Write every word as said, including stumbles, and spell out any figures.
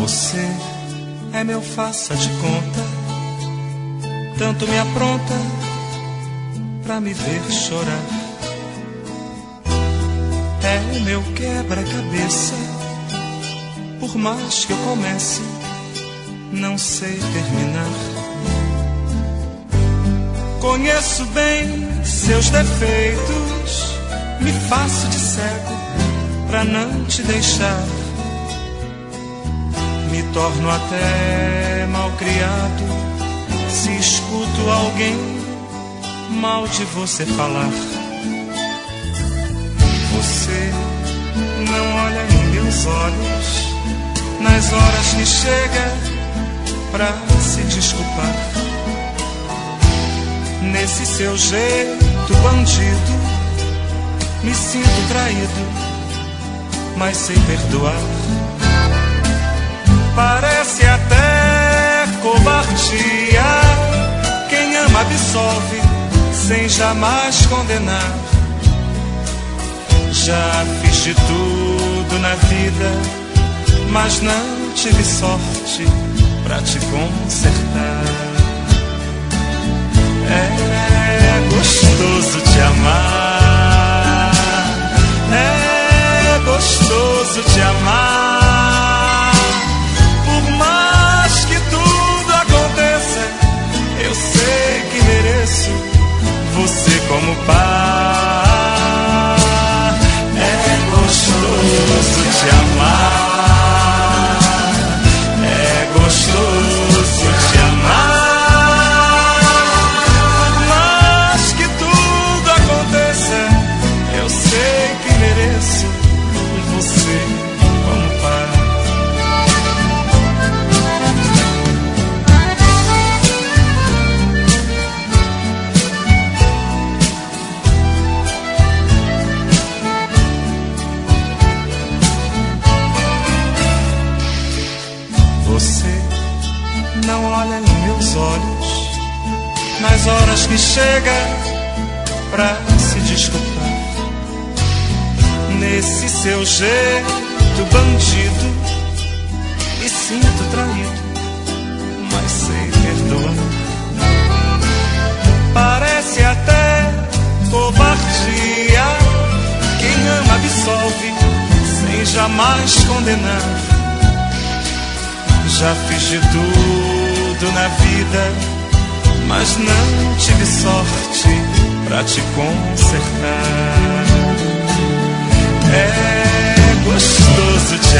Você é meu faça de conta, tanto me apronta pra me ver chorar. É meu quebra-cabeça, por mais que eu comece, não sei terminar. Conheço bem seus defeitos, me faço de cego pra não te deixar. Me torno até malcriado se escuto alguém mal de você falar. Você não olha em meus olhos nas horas que chega pra se desculpar. Nesse seu jeito bandido me sinto traído, mas sei perdoar. Parece até covardia, quem ama absolve sem jamais condenar. Já fiz de tudo na vida, mas não tive sorte pra te consertar. É gostoso te amar, é gostoso te amar. Por mais que tudo aconteça, eu sei que mereço você como par. É gostoso te amar, é gostoso te amar. Você como pai. Você não olha em meus olhos nas horas que chega pra se desculpar. Nesse seu jeito bandido me sinto traído, mas sei perdoar. Parece até covardia, quem ama absolve sem jamais condenar. Já fiz de tudo na vida, mas não tive sorte pra te consertar. É gostoso te